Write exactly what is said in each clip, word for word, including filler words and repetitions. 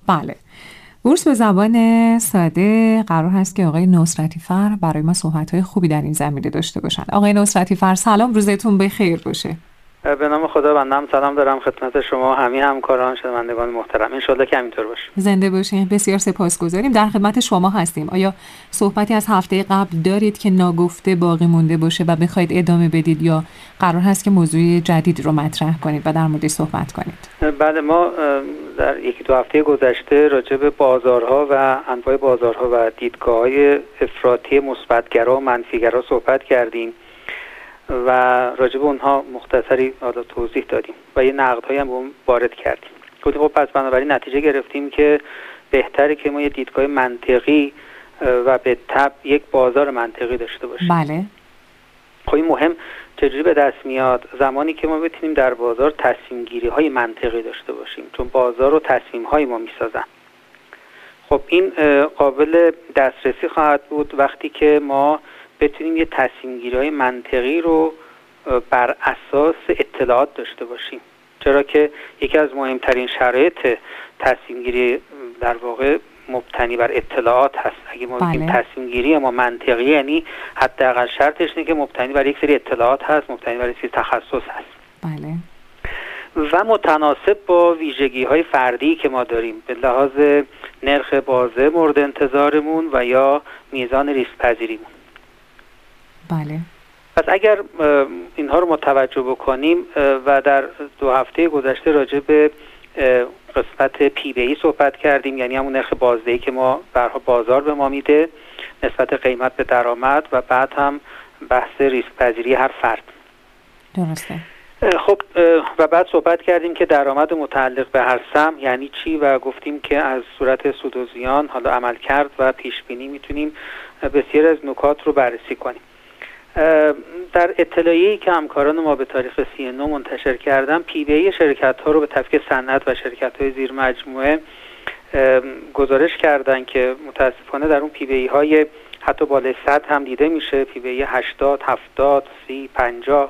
بله. بورس به زبان ساده قرار هست که آقای نصرتی فر برای ما صحبت‌های خوبی در این زمینه داشته باشند. آقای نصرتی فر سلام، روزتون بخیر باشه. به نام خدا. بنده سلام دارم خدمت شما همه همکاران شنوندگان محترم. ان شاءالله که همینطور باشه. زنده باشین. بسیار سپاسگزاریم. در خدمت شما هستیم. آیا صحبتی از هفته قبل دارید که ناگفته باقی مونده باشه و بخواید ادامه بدید یا قرار هست که موضوع جدید رو مطرح کنید و در موردش صحبت کنید؟ بله، ما در یکی دو هفته گذشته راجع به بازارها و انواع بازارها و دیدگاه‌های افراطی مثبت‌گرا و منفی‌گرا صحبت کردیم و راجع به اونها مختصری توضیح دادیم و یه نقدهایی هم وارد کردیم. گفتیم خب پس بنابراین نتیجه گرفتیم که بهتره که ما یه دیدگاه منطقی و به تبع یک بازار منطقی داشته باشیم. بله. خب این مهم چجوری به دست میاد؟ زمانی که ما بتونیم در بازار تصمیم گیری های منطقی داشته باشیم، چون بازار رو تصمیم های ما میسازن. خب این قابل دسترسی خواهد بود وقتی که ما بتونیم یه تصمیم گیری های منطقی رو بر اساس اطلاعات داشته باشیم، چرا که یکی از مهمترین شرایط تصمیم گیری در واقع مبتنی بر اطلاعات هست. اگه ما بگیم بله. تصمیم گیری ما منطقی، یعنی حداقل شرطش اینه که مبتنی بر یک سری اطلاعات هست، مبتنی بر یک سری تخصص هست. بله. و متناسب با ویژگی های فردی که ما داریم به لحاظ نرخ بازه مورد انتظارمون و یا میزان ریسک پذیریمون. بله. پس اگر اینها رو متوجه بکنیم و در دو هفته گذشته راجع به قسمت پی بی ای صحبت کردیم، یعنی همون نرخ بازدهی که ما برها بازار به ما میده نسبت قیمت به درآمد، و بعد هم بحث ریسک پذیری هر فرد. درسته. خب و بعد صحبت کردیم که درآمد متعلق به هر سهم یعنی چی و گفتیم که از صورت سود و زیان، حالا عمل کرد و پیش بینی میتونیم بسیار از نکات رو بررسی کنیم. در اطلاعیه‌ای که همکاران ما به تاریخ سی و نه منتشر کردن، پی بی ای شرکت‌ها رو به تفکیک صنعت و شرکت‌های زیر مجموعه گزارش کردن که متاسفانه در اون پی بی ای های حتی بالای صد هم دیده میشه. پی بی ای هشتاد، هفتاد، سی، پنجاه،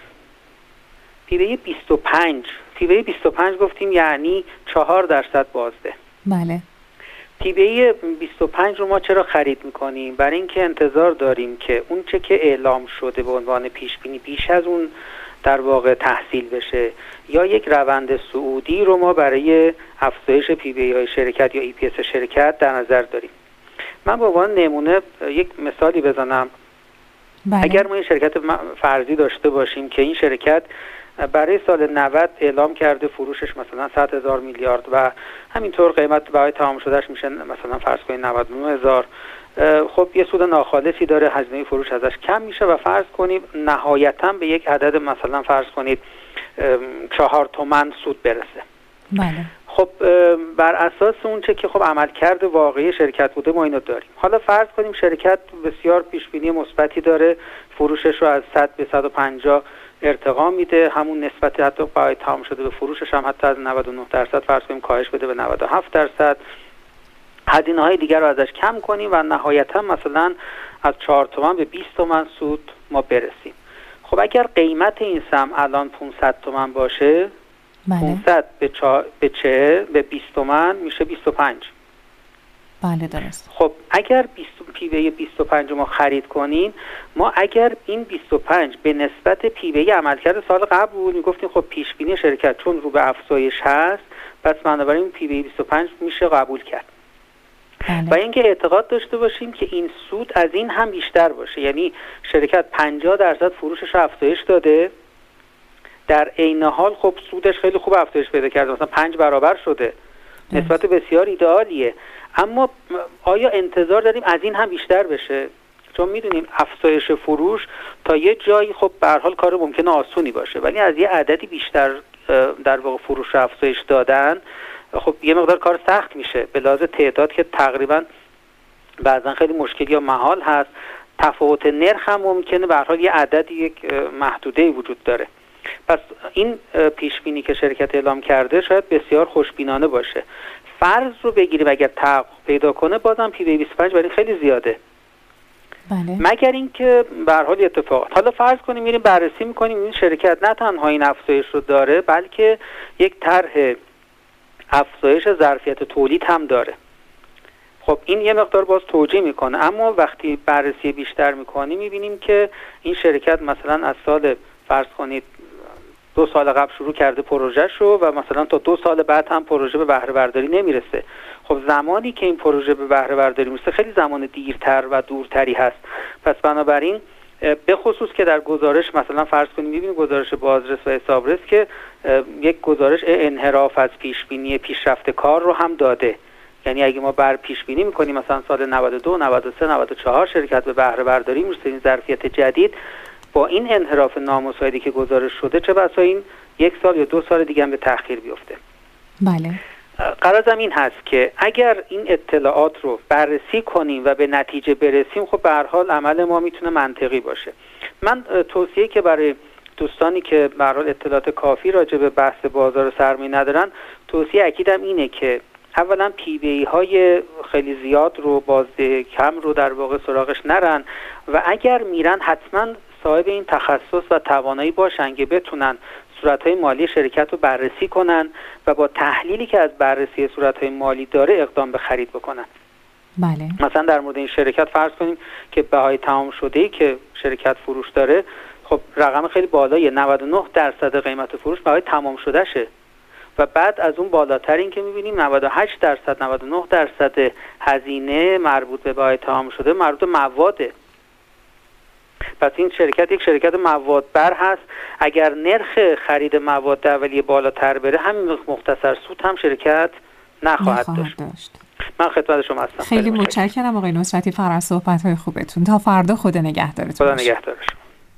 پی بی ای بیست و پنج. پی بی ای بیست و پنج گفتیم یعنی چهار درصد بازده. بله. پی بی ای بیست و پنج رو ما چرا خرید میکنیم؟ برای اینکه انتظار داریم که اون چه که اعلام شده به عنوان پیش بینی بیش از اون در واقع تحصیل بشه، یا یک روند صعودی رو ما برای افزایش پی بی ای های شرکت یا ای پی اس شرکت در نظر داریم. من به عنوان نمونه یک مثالی بزنم. بله. اگر ما یک شرکت فرضی داشته باشیم که این شرکت برای سال نود اعلام کرده فروشش مثلا صد هزار میلیارد و همینطور قیمت بهای تمام شدهش میشه مثلا فرض کنید نود و نه هزار، خب یه سود ناخالصی داره، هزینه فروش ازش کم میشه و فرض کنید نهایتا به یک عدد مثلا فرض کنید چهار تومن سود برسه. بله. خب بر اساس اون چه که خب عملکرد واقعی شرکت بوده ما اینو داریم. حالا فرض کنیم شرکت بسیار پیش بینی مثبتی داره، فروشش رو از صد به صد و پنجاه ارتقا میده، همون نسبت حتی بهای تمام شده به فروشش هم حتی از نود و نه درصد فرض کنیم کاهش بده به نود و هفت درصد، هزینه های دیگر رو ازش کم کنیم و نهایتا مثلا از چهار تومن به بیست تومن سود ما برسیم. خب اگر قیمت این سهم الان پانصد تومن باشه، بله. پانصد به چه به چه به بیست تومن میشه بیست و پنج. بله درست. خب اگر بیست پی بی ای بیست و پنج ما خرید کنیم، ما اگر این بیست و پنج به نسبت پی بی ای عملکرد سال قبل بود میگفتیم خب پیش بینی شرکت چون رو به افزایش هست، پس بنابراین پی بی ای بیست و پنج میشه قبول کرد. بله. و اینکه اعتقاد داشته باشیم که این سود از این هم بیشتر باشه، یعنی شرکت پنجاه درصد فروشش رو افزایش داده، در عین حال خب سودش خیلی خوب افزایش پیدا کرده، مثلا پنج برابر شده، نسبت بسیار ایدئالیه. اما آیا انتظار داریم از این هم بیشتر بشه؟ چون میدونیم افزایش فروش تا یه جایی خب به هر حال کار ممکنه آسونی باشه، ولی از یه عددی بیشتر در واقع فروش رو افزایش دادن خب یه مقدار کار سخت میشه به لحاظ تعداد که تقریبا بعضا خیلی مشکلی یا محال هست. تفاوت نرخ هم ممکنه به هر حال یه عددی یک محدوده وجود داره. پس این پیش بینی که شرکت اعلام کرده شاید بسیار خوشبینانه باشه. فرض رو بگیریم اگر تحقق پیدا کنه بازم پی بی ای بیست و پنج برای خیلی زیاده. بله. مگر اینکه به هر حال اتفاقات. حالا فرض کنیم میریم بررسی میکنیم این شرکت نه تنها این افزایش رو داره بلکه یک طرح افزایش ظرفیت تولید هم داره. خب این یه مقدار باز توجیه میکنه، اما وقتی بررسی بیشتر میکنیم میبینیم که این شرکت مثلا از سال فرض کنید دو سال قبل شروع کرده پروژه شو و مثلا تا دو سال بعد هم پروژه به بهره برداری نمیرسه. خب زمانی که این پروژه به بهره برداری میرسه خیلی زمان دیرتر و دورتری هست. پس بنابراین به خصوص که در گزارش مثلا فرض کنیم می‌بینیم گزارش بازرس و حسابرس که یک گزارش انحراف از پیش بینی پیشرفت کار رو هم داده. یعنی اگه ما بر پیش بینی می‌کنیم مثلا سال نود و دو، نود و سه، نود و چهار شرکت به بهره برداری میرسه، این ظرفیت جدید با این انحراف نامساعدی که گزارش شده چه بسا این یک سال یا دو سال دیگه هم به تأخیر بیفته. بله. غرضم این هست که اگر این اطلاعات رو بررسی کنیم و به نتیجه برسیم، خب به هر حال عمل ما میتونه منطقی باشه. من توصیه که برای دوستانی که به هر حال اطلاعات کافی راجع به بحث بازار سرمایه ندارن، توصیه اکیدم اینه که اولا پی بی ای های خیلی زیاد رو، بازده کم رو در واقع سراغش نرن و اگر میرن حتما صاحب این تخصص و توانایی باشن که بتونن صورت‌های مالی شرکت رو بررسی کنن و با تحلیلی که از بررسی صورت‌های مالی داره اقدام به خرید بکنن. بله. مثلا در مورد این شرکت فرض کنیم که بهای تمام شده‌ای که شرکت فروش داره، خب رقم خیلی بالاییه، نود و نه درصد قیمت فروش بهای تمام شده شه و بعد از اون بالاتر این که می‌بینیم نود و هشت درصد نود و نه درصد هزینه مربوط به بهای تمام شده مربوط به مواده. پس این شرکت یک شرکت مواد بر هست. اگر نرخ خرید مواد اولیه بالاتر بره، همین مختصر سود هم شرکت نخواهد, نخواهد داشت. داشت. من خدمت شما هستم. خیلی متشکرم آقای نصرتی فر از صحبت‌های خوبتون. تا فردا خدا نگهدارتون. خدا نگهدارتون.